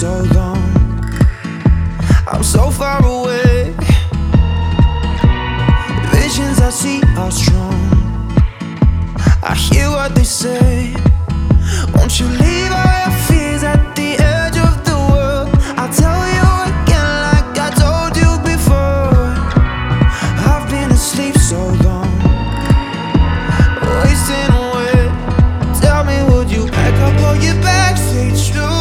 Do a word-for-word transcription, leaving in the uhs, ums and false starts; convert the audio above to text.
so long. I'm so far away. Visions I see are strong. I hear what they say. Won't you leave all your fears at the edge of the world? I'll tell you again like I told you before. I've been asleep so long, wasting away. Tell me, would you pack up all your bags, say true?